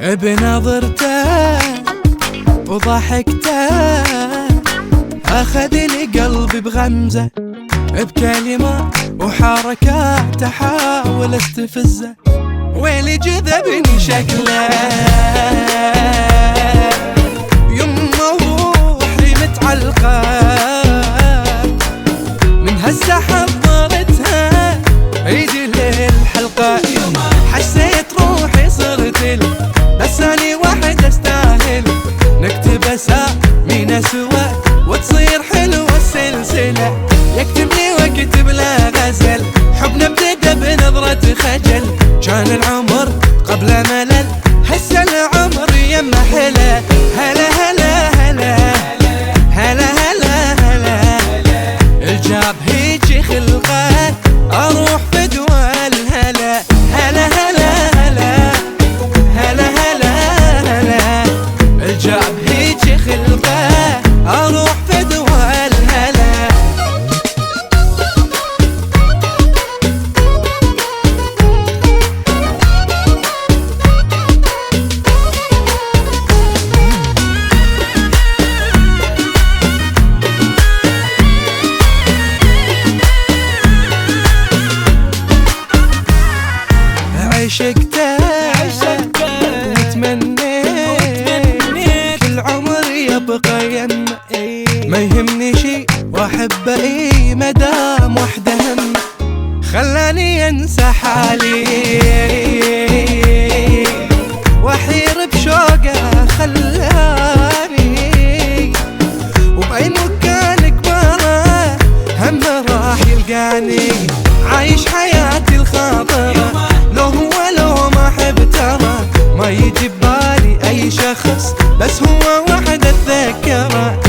بنظرته وضحكته أخذ لي قلبي بغمزة، بكلمة وحركات أحاول استفزه، ويلي جذبني شكله يمه وروحي متعلقة من هالسحب ضرتها ايدي للحلقة، حسيت روحي صرت له بس اني واحد استاهل، نكتب اسامينا سوا وتصير حلوة السلسلة، يكتب لي واكتب له غزل، حبنا ابتدى بنظرة خجل، كان العمر قبل ملل، هسه العمر يما حلا، هلا هلا هلا هلا هلا هلا، الجاب هيجي خلقه اروح فدوى الهلا، هلا هلا هلا هلا هلا هلا، الجاب هيجي خلقه اروح فدوى الهلا. عشقته وتمنيت كل عمري يبقى يمه، ما يهمني شي واحبه مدام وحده هم، خلاني انسى حالي واحير بشوقه، خلاني وبأي مكان كبره هم راح يلقاني، عايش حياتي الخاطره لو هو لو ما حب ترى، ما يجي ببالي اي شخص بس هو واحد اتذكره،